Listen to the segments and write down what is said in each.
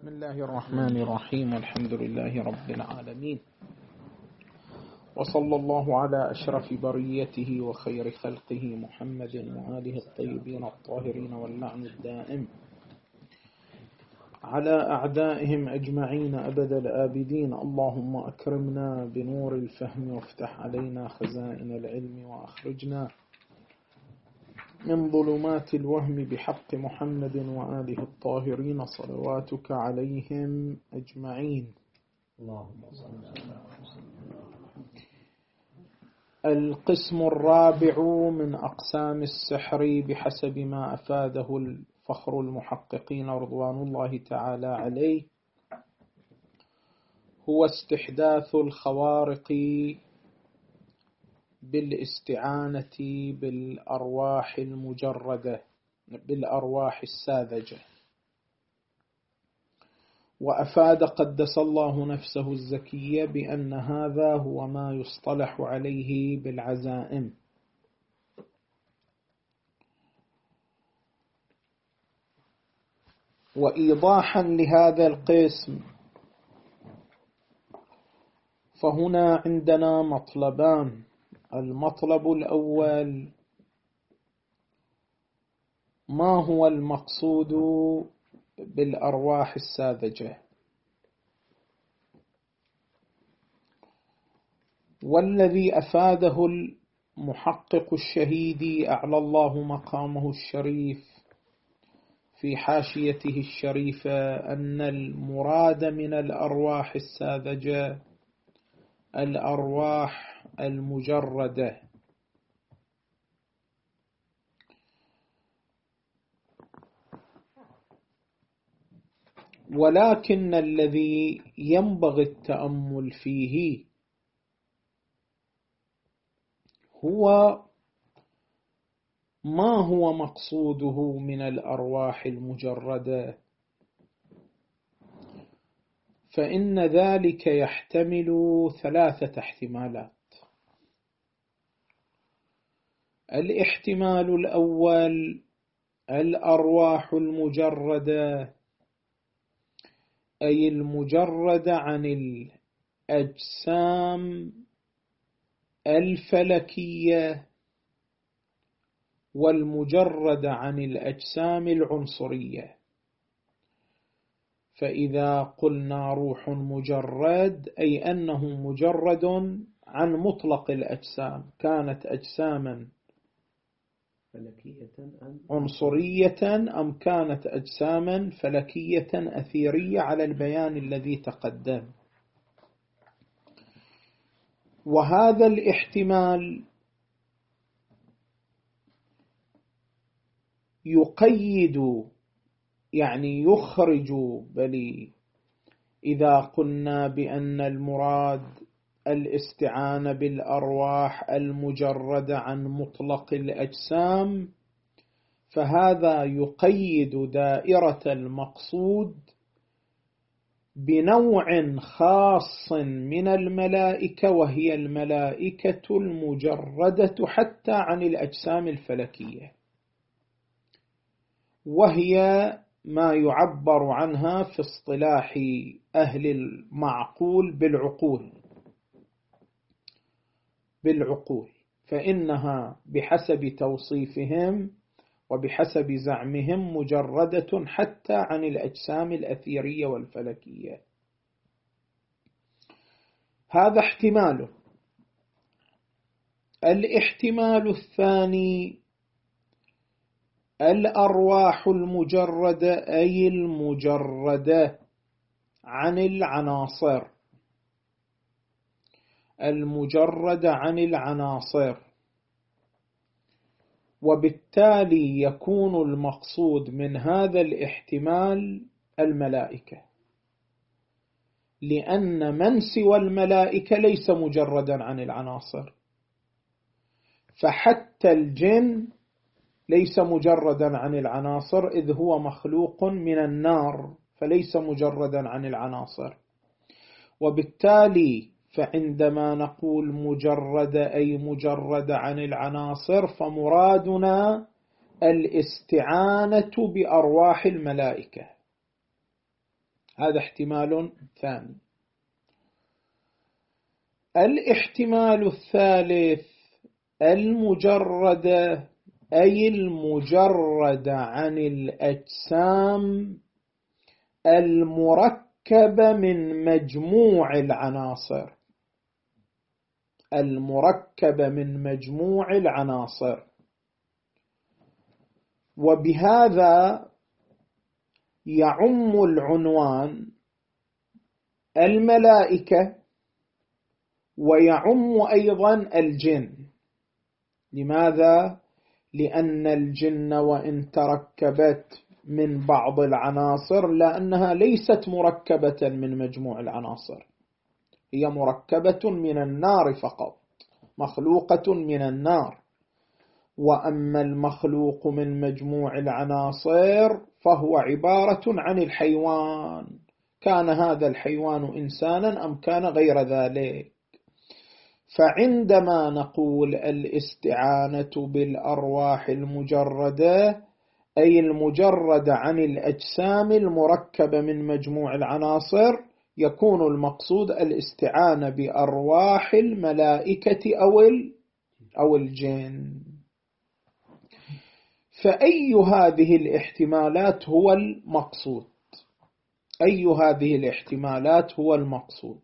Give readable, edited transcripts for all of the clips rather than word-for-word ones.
بسم الله الرحمن الرحيم، والحمد لله رب العالمين، وصلى الله على أشرف بريته وخير خلقه محمد وآله الطيبين الطاهرين، واللعن الدائم على أعدائهم أجمعين أبد الآبدين. اللهم أكرمنا بنور الفهم وافتح علينا خزائن العلم، وأخرجنا من ظلمات الوهم بحق محمد وآله الطاهرين صلواتك عليهم أجمعين. القسم الرابع من أقسام السحر بحسب ما أفاده الفخر المحققين رضوان الله تعالى عليه هو استحداث الخوارق بالاستعانة بالأرواح المجردة، بالأرواح الساذجة. وأفاد قدس الله نفسه الزكية بأن هذا هو ما يصطلح عليه بالعزائم. وإيضاحا لهذا القسم، فهنا عندنا مطلبان. المطلب الأول: ما هو المقصود بالأرواح الساذجة؟ والذي أفاده المحقق الشهيدي أعلى الله مقامه الشريف في حاشيته الشريفة أن المراد من الأرواح الساذجة الأرواح المجردة، ولكن الذي ينبغي التأمل فيه هو ما هو مقصوده من الأرواح المجردة، فإن ذلك يحتمل ثلاثة احتمالات. الاحتمال الأول: الأرواح المجردة أي المجردة عن الأجسام الفلكية والمجردة عن الأجسام العنصرية. فإذا قلنا روح مجرد أي أنه مجرد عن مطلق الأجسام، كانت أجساما عنصرية أم كانت أجساما فلكية أثيرية على البيان الذي تقدم. وهذا الاحتمال يقيد، يعني يخرج، بل إذا قلنا بأن المراد الاستعانة بالأرواح المجردة عن مطلق الأجسام، فهذا يقيد دائرة المقصود بنوع خاص من الملائكة، وهي الملائكة المجردة حتى عن الأجسام الفلكية، وهي ما يعبر عنها في اصطلاح أهل المعقول بالعقول، فإنها بحسب توصيفهم وبحسب زعمهم مجردة حتى عن الأجسام الأثيرية والفلكية. هذا احتمال. الاحتمال الثاني: الأرواح المجردة أي المجردة عن العناصر، المجردة عن العناصر، وبالتالي يكون المقصود من هذا الاحتمال الملائكة، لأن من سوى الملائكة ليس مجردا عن العناصر، فحتى الجن ليس مجردا عن العناصر إذ هو مخلوق من النار، فليس مجردا عن العناصر. وبالتالي فعندما نقول مجردة أي مجردة عن العناصر، فمرادنا الاستعانة بأرواح الملائكة، هذا احتمال ثاني. الاحتمال الثالث المجردة، أي المجردة عن الأجسام المركبة من مجموع العناصر، المركبة من مجموع العناصر. وبهذا يعم العنوان الملائكة ويعم أيضا الجن. لماذا؟ لأن الجن وإن تركبت من بعض العناصر لأنها ليست مركبة من مجموع العناصر، هي مركبة من النار فقط، مخلوقة من النار. وأما المخلوق من مجموع العناصر فهو عبارة عن الحيوان، كان هذا الحيوان إنسانا أم كان غير ذلك. فعندما نقول الاستعانة بالأرواح المجردة، أي المجردة عن الأجسام المركبة من مجموع العناصر، يكون المقصود الاستعانة بأرواح الملائكة أو الجن. فأي هذه الاحتمالات هو المقصود؟ أي هذه الاحتمالات هو المقصود؟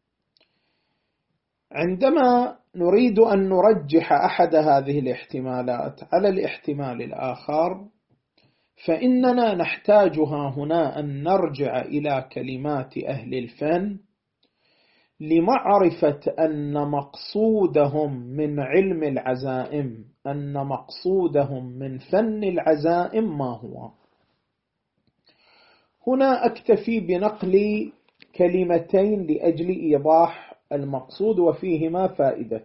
عندما نريد أن نرجح أحد هذه الاحتمالات على الاحتمال الآخر، فإننا نحتاجها هنا أن نرجع إلى كلمات أهل الفن لمعرفة أن مقصودهم من علم العزائم، أن مقصودهم من فن العزائم ما هو. هنا أكتفي بنقل كلمتين لأجل إيضاح المقصود وفيهما فائدة.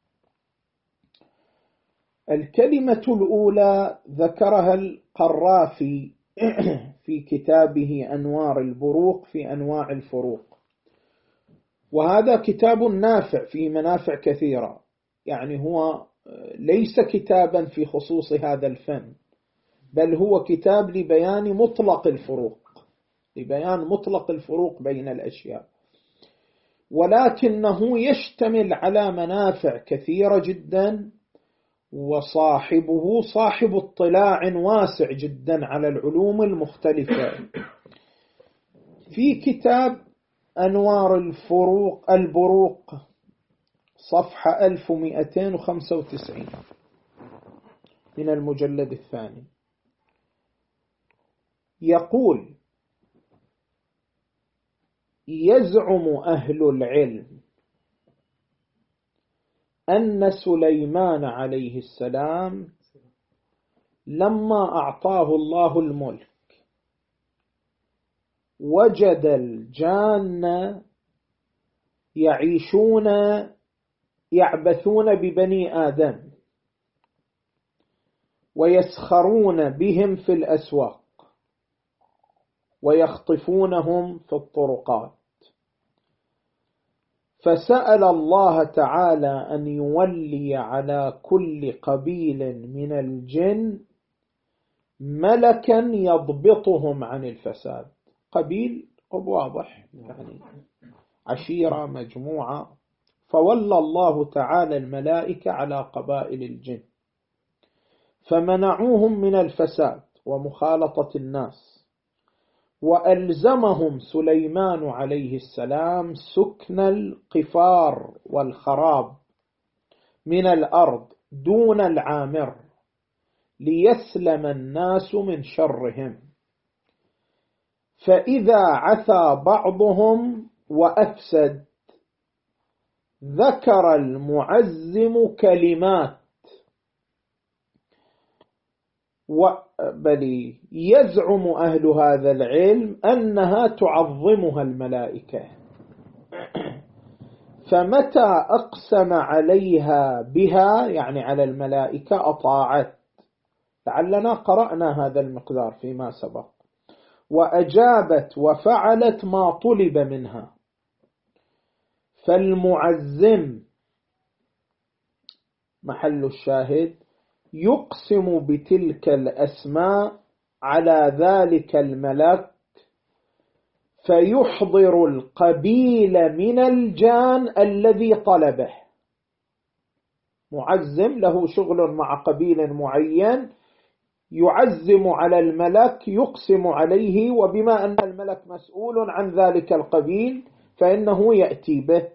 الكلمة الأولى ذكرها القرافي في كتابه أنوار البروق في أنواع الفروق، وهذا كتاب نافع في منافع كثيرة، يعني هو ليس كتابا في خصوص هذا الفن، بل هو كتاب لبيان مطلق الفروق، لبيان مطلق الفروق بين الأشياء، ولكنه يشتمل على منافع كثيرة جدا، وصاحبه صاحب اطلاع واسع جدا على العلوم المختلفة. في كتاب أنوار البروق صفحة 1295 من المجلد الثاني يقول: يزعم أهل العلم أن سليمان عليه السلام لما أعطاه الله الملك وجد الجان يعيشون يعبثون ببني آدم ويسخرون بهم في الأسواق ويخطفونهم في الطرقات، فسأل الله تعالى أن يولي على كل قبيل من الجن ملكا يضبطهم عن الفساد. قبيل واضح، يعني عشيرة مجموعة، فولى الله تعالى الملائكة على قبائل الجن فمنعوهم من الفساد ومخالطة الناس، وألزمهم سليمان عليه السلام سكن القفار والخراب من الأرض دون العامر ليسلم الناس من شرهم. فإذا عثى بعضهم وأفسد ذكر المعزم كلمات بل يزعم أهل هذا العلم أنها تعظمها الملائكة، فمتى أقسم عليها بها يعني على الملائكة أطاعت. لعلنا قرأنا هذا المقدار فيما سبق. وأجابت وفعلت ما طلب منها. فالمعزم محل الشاهد يقسم بتلك الأسماء على ذلك الملك، فيحضر القبيل من الجان الذي طلبه. معزم له شغل مع قبيل معين، يعزم على الملك، يقسم عليه، وبما أن الملك مسؤول عن ذلك القبيل فإنه يأتي به.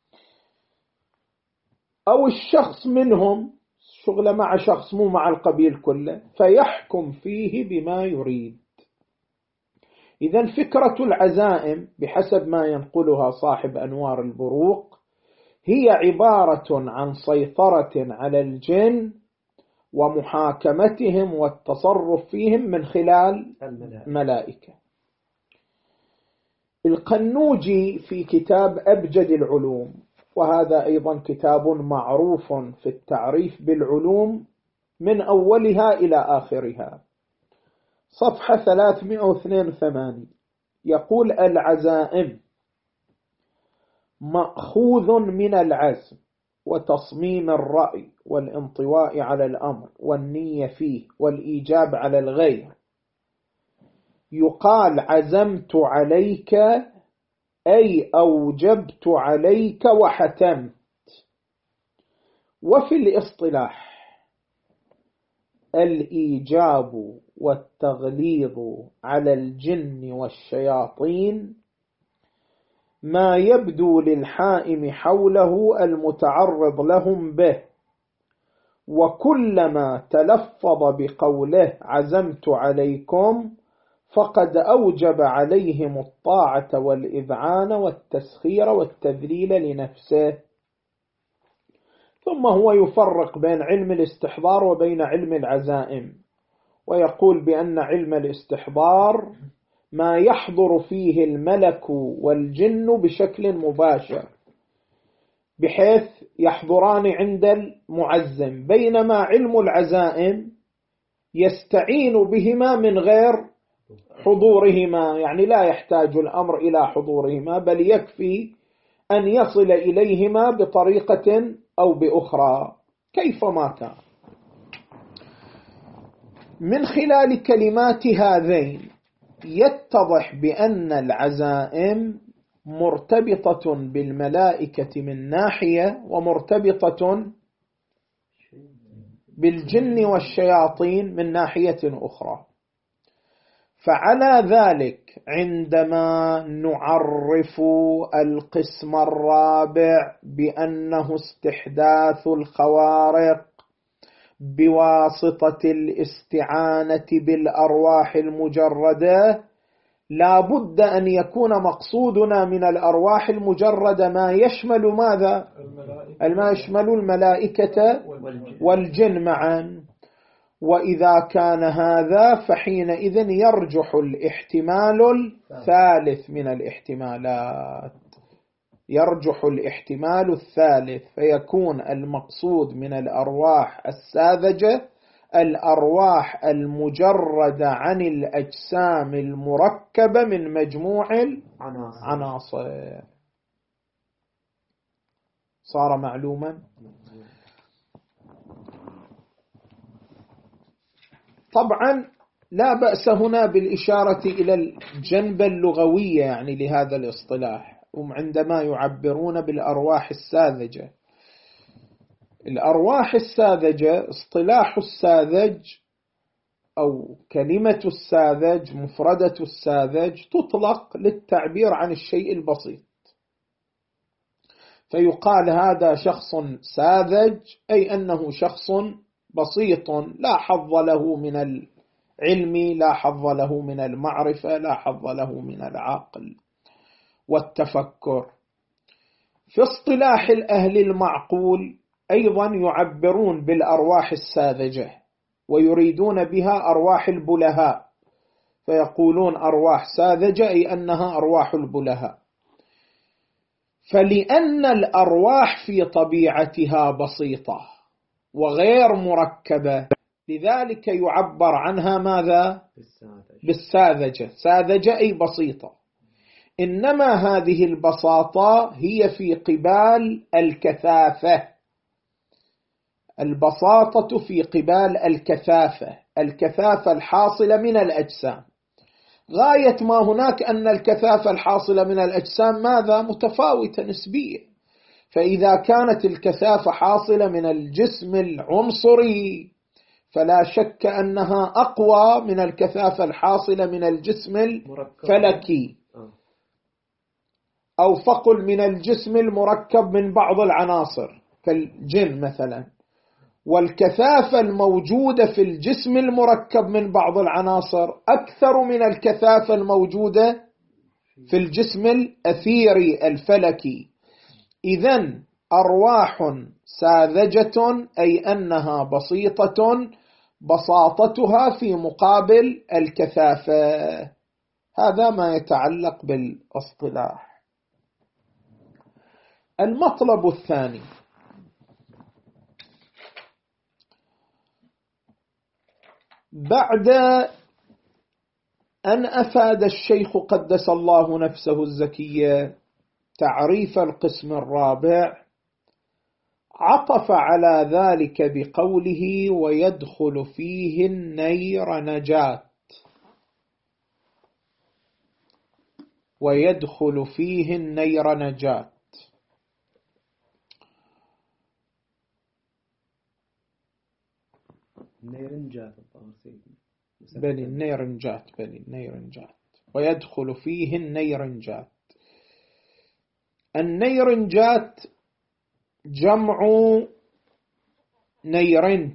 أو الشخص منهم شغل مع شخص مو مع القبيل كله، فيحكم فيه بما يريد. إذن فكرة العزائم بحسب ما ينقلها صاحب أنوار البروق هي عبارة عن سيطرة على الجن ومحاكمتهم والتصرف فيهم من خلال الملائكة. القنوجي في كتاب أبجد العلوم، وهذا أيضا كتاب معروف في التعريف بالعلوم من أولها إلى آخرها، صفحة 382، يقول: العزائم مأخوذ من العزم وتصميم الرأي والانطواء على الأمر والنية فيه والإيجاب على الغير. يقال عزمت عليك أي أوجبت عليك وحتمت. وفي الاصطلاح الإيجاب والتغليظ على الجن والشياطين ما يبدو للحائم حوله المتعرض لهم به، وكلما تلفظ بقوله عزمت عليكم فقد أوجب عليهم الطاعة والإذعان والتسخير والتذليل لنفسه. ثم هو يفرق بين علم الاستحضار وبين علم العزائم، ويقول بأن علم الاستحضار ما يحضر فيه الملك والجن بشكل مباشر بحيث يحضران عند المعزم، بينما علم العزائم يستعين بهما من غير حضورهما، يعني لا يحتاج الأمر إلى حضورهما، بل يكفي أن يصل إليهما بطريقة أو بأخرى كيفما كان. من خلال كلمات هذين يتضح بأن العزائم مرتبطة بالملائكة من ناحية، ومرتبطة بالجن والشياطين من ناحية أخرى. فعلى ذلك عندما نعرف القسم الرابع بأنه استحداث الخوارق بواسطة الاستعانة بالأرواح المجردة، لا بد أن يكون مقصودنا من الأرواح المجردة ما يشمل ماذا؟ ما يشمل الملائكة والجن معا. وإذا كان هذا فحينئذ يرجح الاحتمال الثالث من الاحتمالات، يرجح الاحتمال الثالث، فيكون المقصود من الأرواح الساذجة الأرواح المجردة عن الأجسام المركبة من مجموع العناصر. صار معلوما؟ طبعا لا بأس هنا بالإشارة إلى الجنبة اللغوية يعني لهذا الاصطلاح، هم عندما يعبرون بالأرواح الساذجة. الأرواح الساذجة اصطلاح الساذج أو كلمة الساذج مفردة الساذج تطلق للتعبير عن الشيء البسيط، فيقال هذا شخص ساذج أي أنه شخص بسيط لا حظ له من العلم، لا حظ له من المعرفة، لا حظ له من العقل والتفكر. في اصطلاح الأهل المعقول أيضا يعبرون بالأرواح الساذجة ويريدون بها أرواح البلهاء، فيقولون أرواح ساذجة أي أنها أرواح البلهاء. فلأن الأرواح في طبيعتها بسيطة وغير مركبة، لذلك يعبر عنها ماذا؟ بالساذجة. ساذجة أي بسيطة، إنما هذه البساطة هي في قبال الكثافة. البساطة في قبال الكثافة، الكثافة الحاصلة من الأجسام. غاية ما هناك أن الكثافة الحاصلة من الأجسام ماذا؟ متفاوتة نسبيا. فإذا كانت الكثافة حاصلة من الجسم العنصري فلا شك أنها أقوى من الكثافة الحاصلة من الجسم الفلكي، أو فقل من الجسم المركب من بعض العناصر كالجن مثلا. والكثافة الموجودة في الجسم المركب من بعض العناصر أكثر من الكثافة الموجودة في الجسم الأثيري الفلكي. إذن أرواح ساذجة، أي أنها بسيطة، بساطتها في مقابل الكثافة. هذا ما يتعلق بالاصطلاح. المطلب الثاني: بعد أن أفاد الشيخ قدس الله نفسه الزكية تعريف القسم الرابع، عطف على ذلك بقوله: ويدخل فيه النيرنجات. ويدخل فيه النيرنجات. بني النيرنجات. ويدخل فيه النيرنجات. النيرنجات جمع نيرنج،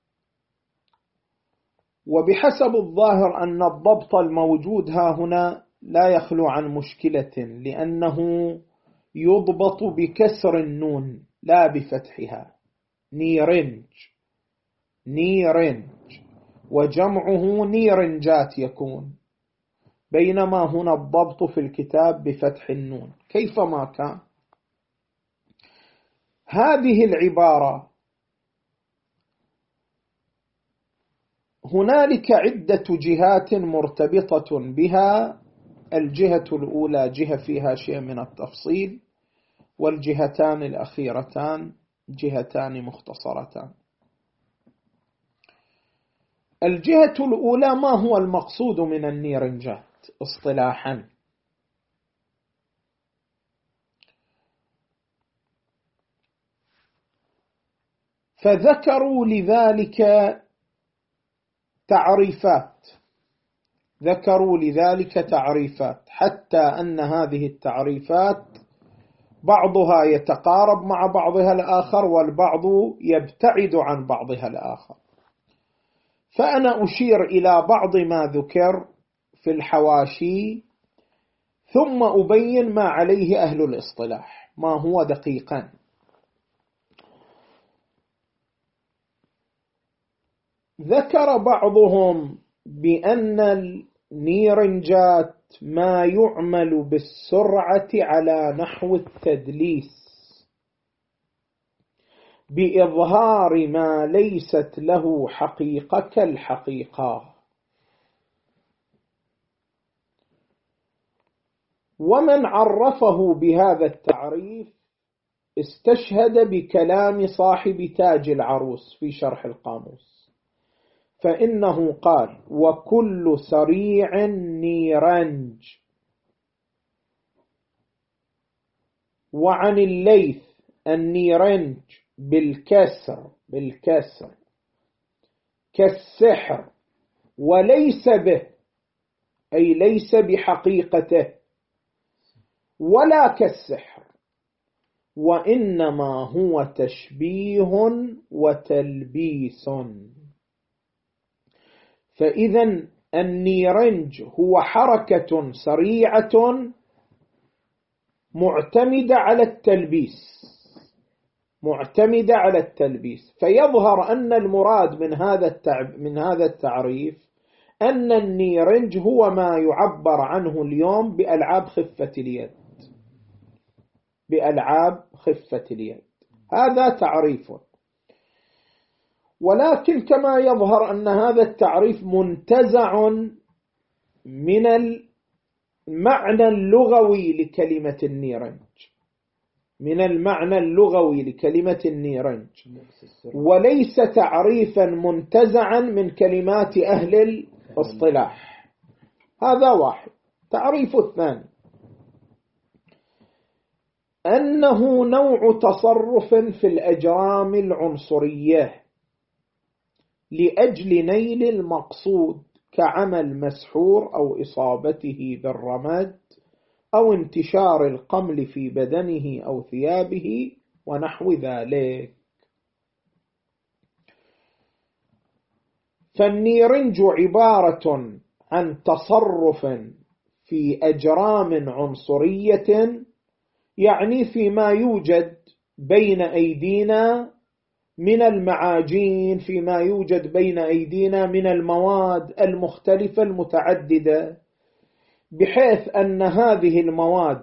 وبحسب الظاهر أن الضبط الموجود ها هنا لا يخلو عن مشكلة، لأنه يضبط بكسر النون لا بفتحها. نيرنج وجمعه نيرنجات يكون، بينما هنا الضبط في الكتاب بفتح النون. كيفما كان، هذه العبارة هنالك عدة جهات مرتبطة بها. الجهة الأولى جهة فيها شيء من التفصيل، والجهتان الأخيرتان جهتان مختصرتان. الجهة الأولى: ما هو المقصود من النيرنجات اصطلاحا؟ فذكروا لذلك تعريفات، حتى أن هذه التعريفات بعضها يتقارب مع بعضها الآخر، والبعض يبتعد عن بعضها الآخر. فأنا أشير إلى بعض ما ذكر في الحواشي، ثم أبين ما عليه أهل الاصطلاح، ما هو دقيقا. ذكر بعضهم بأن النيرنجات ما يعمل بالسرعة على نحو التدليس، بإظهار ما ليست له حقيقة كالحقيقة. ومن عرفه بهذا التعريف استشهد بكلام صاحب تاج العروس في شرح القاموس، فإنه قال: وكل سريع نيرنج. وعن الليث: النيرنج بالكسر كالسحر، وليس به، أي ليس بحقيقته، ولا كالسحر، وإنما هو تشبيه وتلبيس. فإذا النيرنج هو حركة سريعة معتمدة على التلبيس. فيظهر أن المراد من هذا التعريف أن النيرنج هو ما يعبر عنه اليوم بألعاب خفة اليد. هذا تعريف. ولكن كما يظهر أن هذا التعريف منتزع من المعنى اللغوي لكلمة النيرنج، وليس تعريفا منتزعا من كلمات أهل الاصطلاح. هذا واحد. تعريف الثاني أنه نوع تصرف في الأجرام العنصرية لأجل نيل المقصود كعمل مسحور أو إصابته بالرمد أو انتشار القمل في بدنه أو ثيابه ونحو ذلك. فالنيرنج عبارة عن تصرف في أجرام عنصرية، يعني فيما يوجد بين أيدينا من المعاجين، فيما يوجد بين أيدينا من المواد المختلفة المتعددة، بحيث أن هذه المواد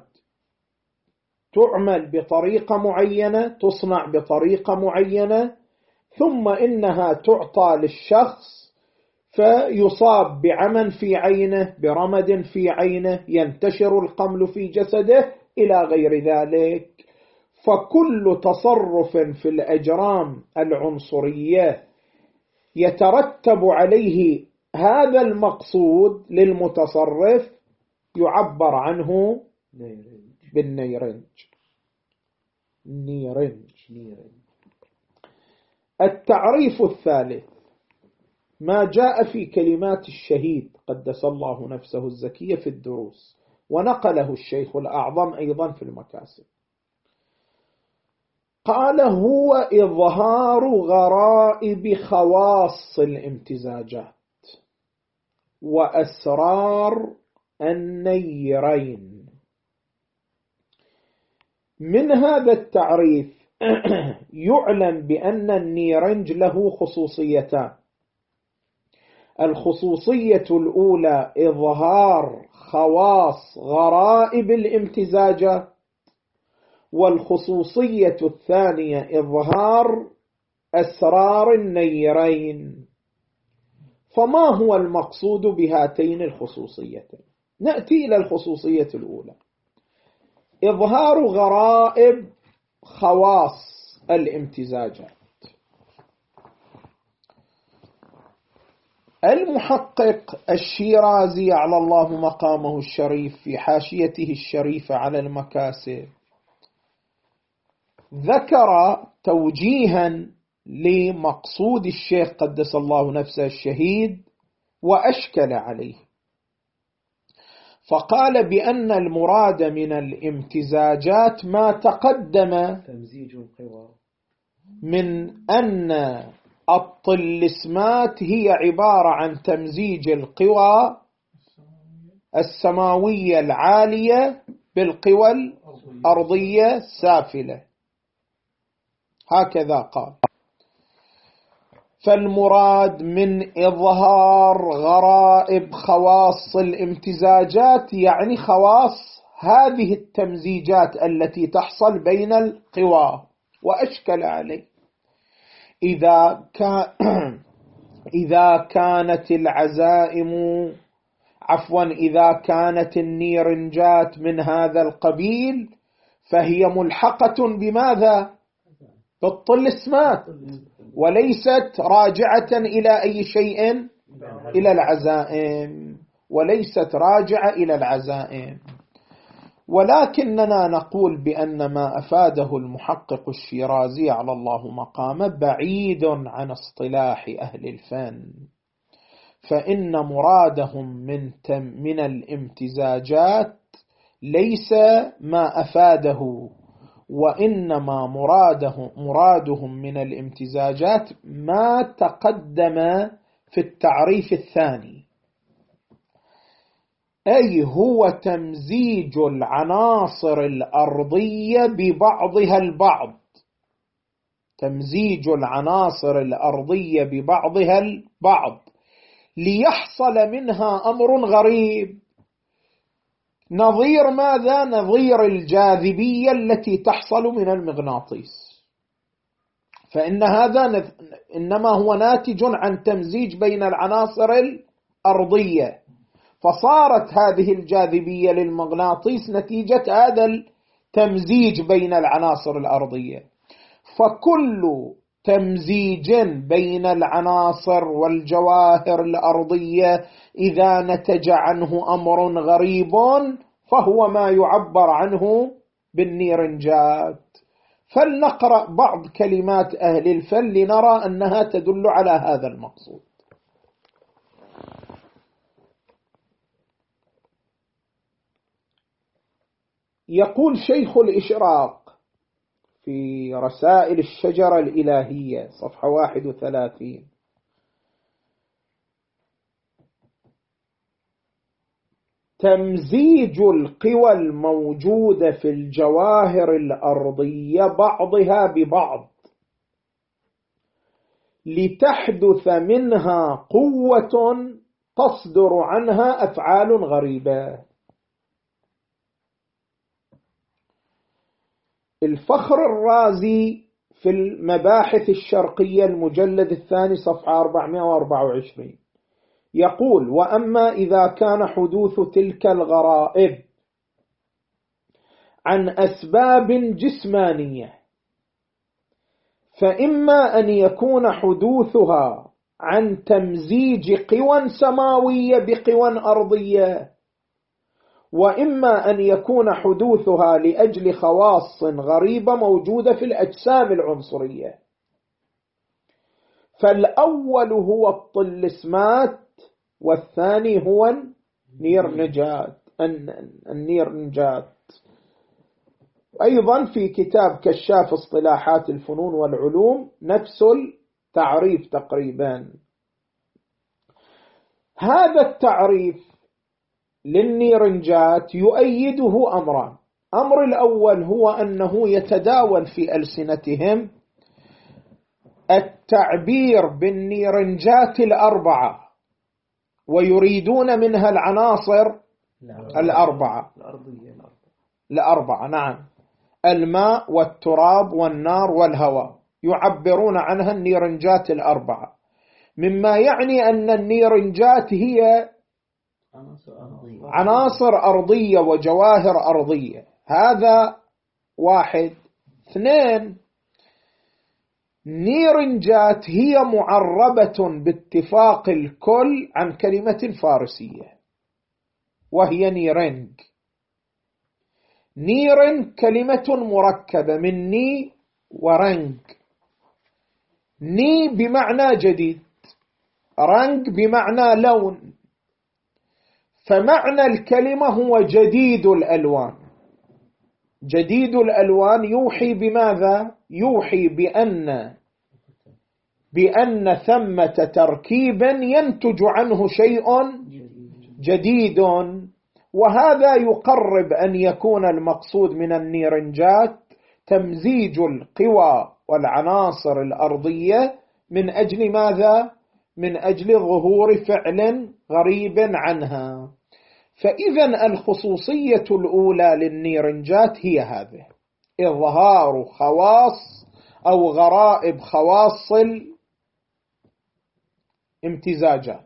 تعمل بطريقة معينة، تصنع بطريقة معينة، ثم إنها تعطى للشخص فيصاب بعمى في عينه، برمد في عينه، ينتشر القمل في جسده إلى غير ذلك. فكل تصرف في الأجرام العنصرية يترتب عليه هذا المقصود للمتصرف يعبر عنه بالنيرنج. التعريف الثالث ما جاء في كلمات الشهيد قدس الله نفسه الزكية في الدروس، ونقله الشيخ الأعظم أيضا في المكاسب. قال: هو إظهار غرائب خواص الامتزاجات وأسرار النيرين. من هذا التعريف يعلم بأن النيرنج له خصوصيتان. الخصوصية الأولى إظهار خواص غرائب الامتزاجات، والخصوصية الثانية إظهار أسرار النيرين. فما هو المقصود بهاتين الخصوصيتين؟ نأتي إلى الخصوصية الأولى، إظهار غرائب خواص الامتزاجات. المحقق الشيرازي على الله مقامه الشريف في حاشيته الشريفة على المكاسب ذكر توجيها لمقصود الشيخ قدس الله نفسه الشهيد وأشكل عليه، فقال بأن المراد من الامتزاجات ما تقدم تمزيج القوى، من أن الطلسمات هي عبارة عن تمزيج القوى السماوية العالية بالقوى الأرضية السافلة، هكذا قال. فالمراد من إظهار غرائب خواص الامتزاجات يعني خواص هذه التمزيجات التي تحصل بين القوى. وأشكل عليه إذا كانت العزائم إذا كانت النيرنجات من هذا القبيل فهي ملحقة بماذا؟ بالطلسمات، وليست راجعة إلى أي شيء، إلى العزائم، وليست راجعة إلى العزائم. ولكننا نقول بأن ما أفاده المحقق الشيرازي على الله مقامه بعيد عن اصطلاح أهل الفن، فإن مرادهم من الامتزاجات ليس ما أفاده، وإنما مرادهم من الامتزاجات ما تقدم في التعريف الثاني، أي هو تمزيج العناصر الأرضية ببعضها البعض، تمزيج العناصر الأرضية ببعضها البعض ليحصل منها أمر غريب. نظير ماذا؟ نظير الجاذبية التي تحصل من المغناطيس، فإن هذا إنما هو ناتج عن تمزيج بين العناصر الأرضية، فصارت هذه الجاذبية للمغناطيس نتيجة هذا التمزيج بين العناصر الأرضية. فكل تمزيج بين العناصر والجواهر الأرضية إذا نتج عنه أمر غريب فهو ما يعبر عنه بالنيرنجات. فلنقرأ بعض كلمات أهل الفن لنرى أنها تدل على هذا المقصود. يقول شيخ الإشراق في رسائل الشجرة الإلهية صفحة 31: تمزيج القوى الموجودة في الجواهر الأرضية بعضها ببعض لتحدث منها قوة تصدر عنها أفعال غريبة. الفخر الرازي في المباحث الشرقية المجلد 2 صفحة 424 يقول: وأما إذا كان حدوث تلك الغرائب عن أسباب جسمانية فإما أن يكون حدوثها عن تمزيج قوى سماوية بقوى أرضية، وإما أن يكون حدوثها لأجل خواص غريبة موجودة في الأجسام العنصرية. فالأول هو الطلسمات والثاني هو النيرنجات. أيضا في كتاب كشاف اصطلاحات الفنون والعلوم نفس التعريف تقريبا. هذا التعريف للنيرنجات يؤيده أمران: أمر الأول هو أنه يتداول في ألسنتهم التعبير بالنيرنجات الأربعة ويريدون منها العناصر الأربعة، نعم، الماء والتراب والنار والهواء، يعبرون عنها النيرنجات الأربعة، مما يعني أن النيرنجات هي عناصر أرضية وجواهر أرضية. هذا واحد. اثنين، نيرنجات هي معربة باتفاق الكل عن كلمة فارسية وهي نيرنج. نيرن كلمة مركبة من ني ورنج. ني بمعنى جديد، رنج بمعنى لون، فمعنى الكلمة هو جديد الألوان. جديد الألوان يوحي بماذا؟ يوحي بأن ثمة تركيبا ينتج عنه شيء جديد، وهذا يقرب أن يكون المقصود من النيرنجات تمزيج القوى والعناصر الأرضية من أجل ماذا؟ من أجل ظهور فعل غريب عنها. فإذا الخصوصية الأولى للنيرنجات هي هذه: إظهار خواص أو غرائب خواص الامتزاجات.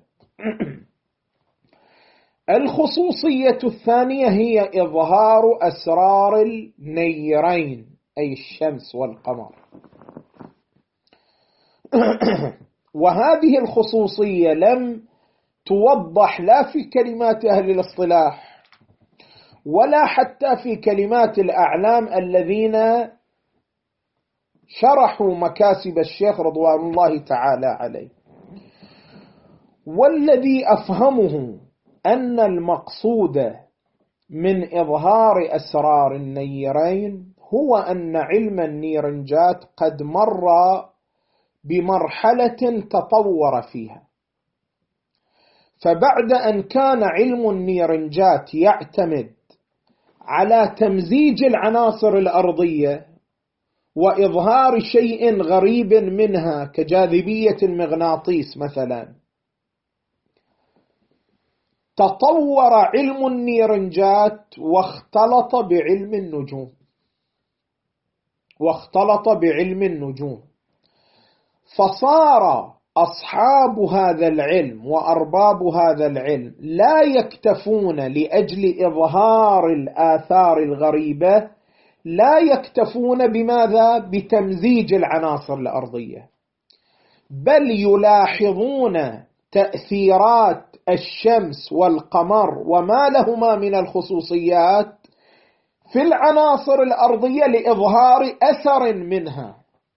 الخصوصية الثانية هي إظهار أسرار النيرين أي الشمس والقمر. وهذه الخصوصية لم توضح لا في كلمات أهل الاصطلاح ولا حتى في كلمات الأعلام الذين شرحوا مكاسب الشيخ رضوان الله تعالى عليه. والذي أفهمه أن المقصود من إظهار أسرار النيرين هو أن علم النيرنجات قد مر بمرحلة تطور فيها، فبعد أن كان علم النيرنجات يعتمد على تمزيج العناصر الأرضية وإظهار شيء غريب منها كجاذبية المغناطيس مثلا، تطور علم النيرنجات واختلط بعلم النجوم، فصار أصحاب هذا العلم وأرباب هذا العلم لا يكتفون لأجل إظهار الآثار الغريبة، لا يكتفون بماذا؟ بتمزيج العناصر الأرضية، بل يلاحظون تأثيرات الشمس والقمر وما لهما من الخصوصيات في العناصر الأرضية لإظهار أثر منها.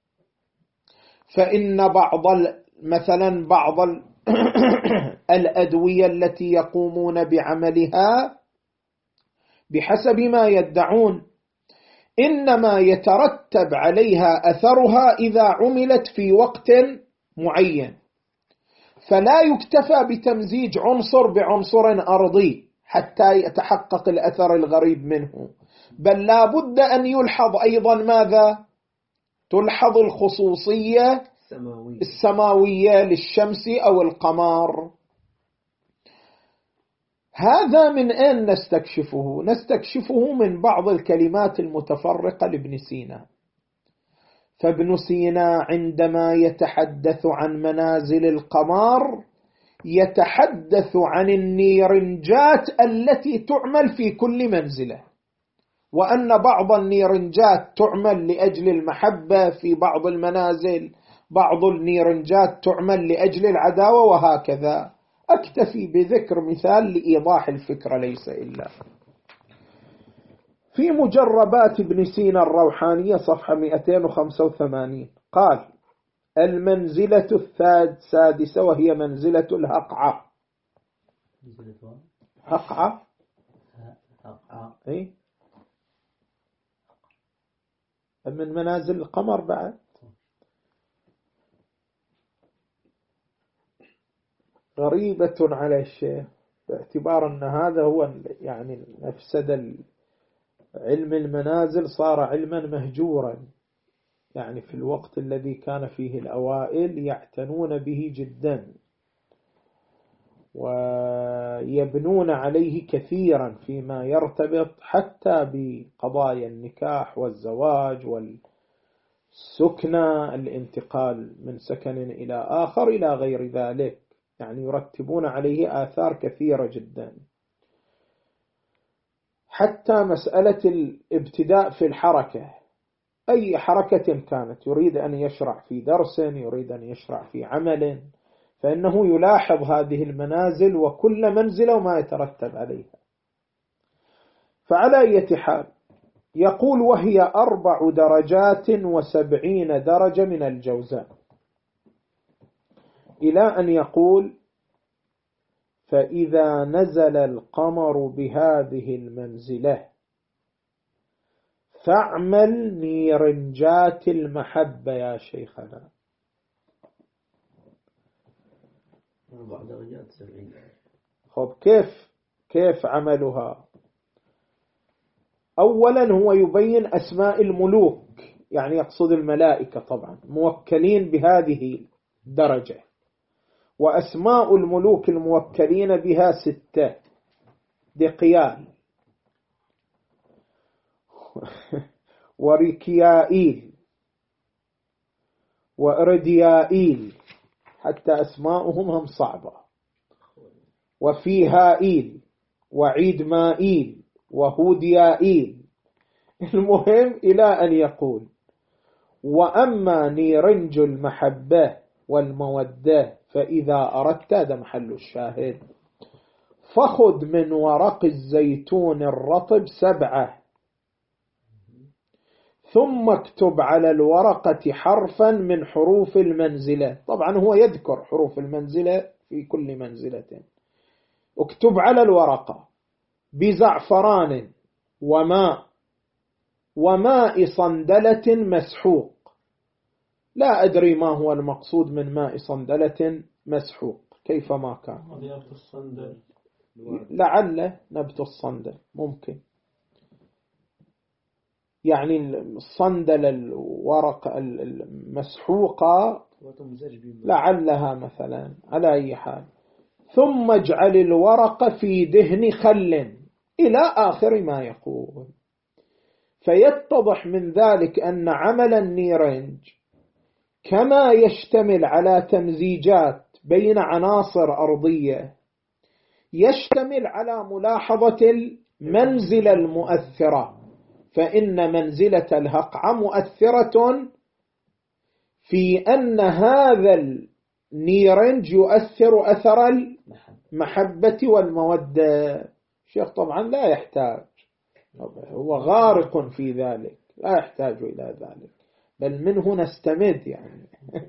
فإن مثلا بعض الأدوية التي يقومون بعملها بحسب ما يدعون إنما يترتب عليها أثرها إذا عملت في وقت معين، فلا يكتفى بتمزيج عنصر بعنصر أرضي حتى يتحقق الأثر الغريب منه، بل لا بد أن يلحظ أيضا ماذا؟ تلحظ الخصوصية السماوية للشمس أو القمر. هذا من أين نستكشفه؟ نستكشفه من بعض الكلمات المتفرقة لابن سينا. فابن سينا عندما يتحدث عن منازل القمر يتحدث عن النيرنجات التي تعمل في كل منزلة، وأن بعض النيرنجات تعمل لأجل المحبة في بعض المنازل، بعض النيرنجات تعمل لأجل العداوة، وهكذا. أكتفي بذكر مثال لإيضاح الفكرة ليس إلا. في مجربات ابن سينا الروحانية صفحة 285 قال: المنزلة السادسة وهي منزلة الهقعة. هقعة إيه؟ من منازل القمر بعد. غريبة على الشيء، باعتبار أن هذا هو يعني نفسد علم المنازل، صار علما مهجورا، يعني في الوقت الذي كان فيه الأوائل يعتنون به جدا ويبنون عليه كثيرا فيما يرتبط حتى بقضايا النكاح والزواج والسكنة، الانتقال من سكن إلى آخر إلى غير ذلك، يعني يرتبون عليه آثار كثيرة جدا. حتى مسألة الابتداء في الحركة، أي حركة كانت، يريد أن يشرع في درس، يريد أن يشرع في عمل، فإنه يلاحظ هذه المنازل وكل منزلة وما يترتب عليها. فعلى أي حال يقول: وهي 4 درجات و70 درجة من الجوزاء، إلى أن يقول: فإذا نزل القمر بهذه المنزلة فاعمل نيرنجات المحبة يا شيخنا. 4 درجات 70. خب كيف عملها؟ أولا هو يبين أسماء الملوك، يعني يقصد الملائكة طبعا موكلين بهذه الدرجة، وأسماء الملوك الموكلين بها 6: دقيال وريكيائيل وإرديائيل، حتى أسماؤهم هم صعبة، وفيهائيل وعيدمائيل وهوديائيل. المهم إلى أن يقول: وأما نيرنج المحبة والمودة فإذا أردت، هذا محل الشاهد، فخذ من ورق الزيتون الرطب 7، ثم اكتب على الورقة حرفا من حروف المنزلة. طبعا هو يذكر حروف المنزلة في كل منزلة. اكتب على الورقة بزعفران وماء صندلة مسحوق. لا أدري ما هو المقصود من ماء صندلة مسحوق، كيفما كان، لعل نبت الصندل ممكن، يعني الصندل الورق المسحوقة لعلها مثلا. على أي حال، ثم اجعل الورق في دهن خل إلى آخر ما يقول. فيتضح من ذلك أن عمل النيرنج كما يشتمل على تمزيجات بين عناصر أرضية، يشتمل على ملاحظة المنزلة المؤثرة. فإن منزلة الهقعة مؤثرة في أن هذا النيرنج يؤثر أثر المحبة والمودة. الشيخ طبعا لا يحتاج، هو غارق في ذلك، لا يحتاج إلى ذلك، بل منه نستمد يعني.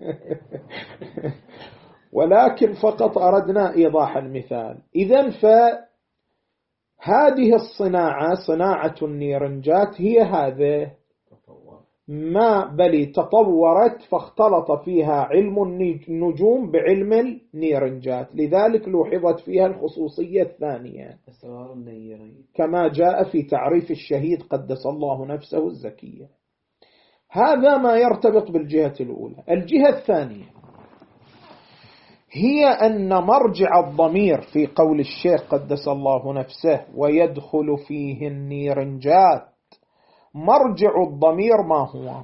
ولكن فقط أردنا إيضاح المثال. إذن فهذه الصناعة، صناعة النيرنجات، هي هذه ما بل تطورت فاختلط فيها علم النجوم بعلم النيرنجات، لذلك لوحظت فيها الخصوصية الثانية كما جاء في تعريف الشهيد قدس الله نفسه الزكية. هذا ما يرتبط بالجهة الأولى. الجهة الثانية هي أن مرجع الضمير في قول الشيخ قدس الله نفسه ويدخل فيه النيرنجات، مرجع الضمير ما هو؟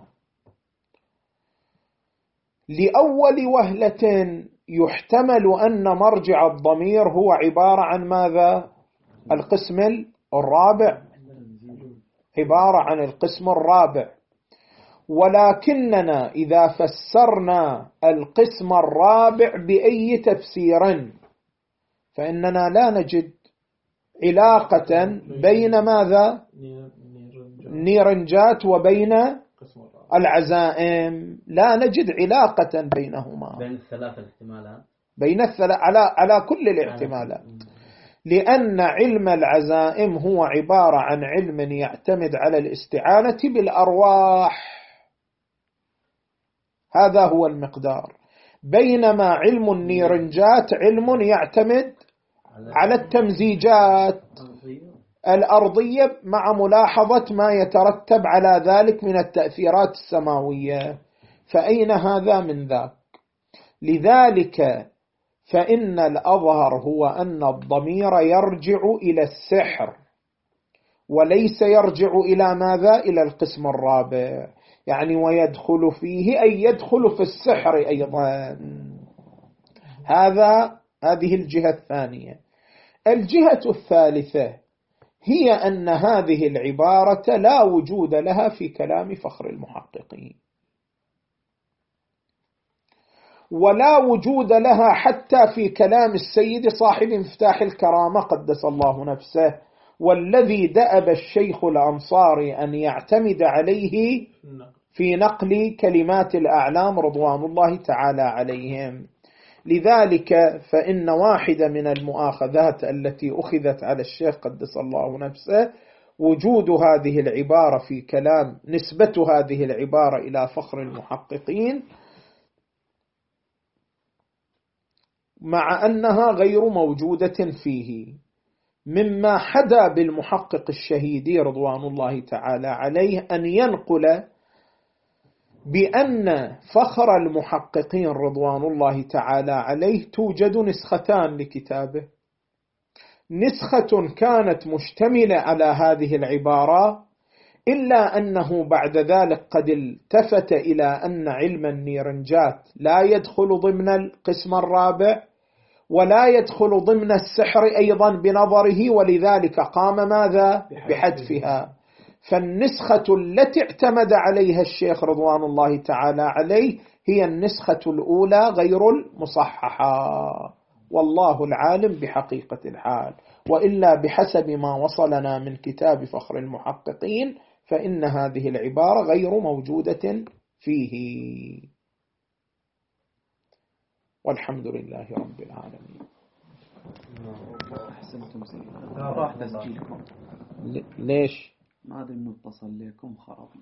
لأول وهلة يحتمل أن مرجع الضمير هو عبارة عن ماذا؟ القسم الرابع، عبارة عن القسم الرابع. ولكننا إذا فسرنا القسم الرابع بأي تفسير فإننا لا نجد علاقة بين ماذا؟ النيرنجات وبين العزائم، لا نجد علاقة بينهما، بين الثلاث الاحتمالات، بين على كل الاحتمالات، لأن علم العزائم هو عبارة عن علم يعتمد على الاستعانة بالأرواح، هذا هو المقدار، بينما علم النيرنجات علم يعتمد على التمزيجات الأرضية مع ملاحظة ما يترتب على ذلك من التأثيرات السماوية، فأين هذا من ذاك؟ لذلك فإن الأظهر هو أن الضمير يرجع إلى السحر وليس يرجع إلى ماذا؟ إلى القسم الرابع، يعني ويدخل فيه أي يدخل في السحر أيضا. هذه الجهة الثانية. الجهة الثالثة هي أن هذه العبارة لا وجود لها في كلام فخر المحققين، ولا وجود لها حتى في كلام السيد صاحب مفتاح الكرامة قدس الله نفسه، والذي دأب الشيخ الأنصاري أن يعتمد عليه في نقل كلمات الأعلام رضوان الله تعالى عليهم. لذلك فإن واحدة من المؤاخذات التي أخذت على الشيخ قدس الله نفسه وجود هذه العبارة في كلام، نسبة هذه العبارة إلى فخر المحققين، مع أنها غير موجودة فيه، مما حدا بالمحقق الشهيدي رضوان الله تعالى عليه أن ينقل بأن فخر المحققين رضوان الله تعالى عليه توجد نسختان لكتابه، نسخة كانت مشتملة على هذه العبارة، إلا أنه بعد ذلك قد التفت إلى أن علم النيرنجات لا يدخل ضمن القسم الرابع ولا يدخل ضمن السحر أيضا بنظره، ولذلك قام ماذا؟ بحذفها. فالنسخة التي اعتمد عليها الشيخ رضوان الله تعالى عليه هي النسخة الأولى غير المصححة، والله العالم بحقيقة الحال. وإلا بحسب ما وصلنا من كتاب فخر المحققين فإن هذه العبارة غير موجودة فيه، والحمد لله رب العالمين. أحسنتم سيدنا. راح تسجيلكم ليش؟ ما أدري إنه اتصل لكم خرابي.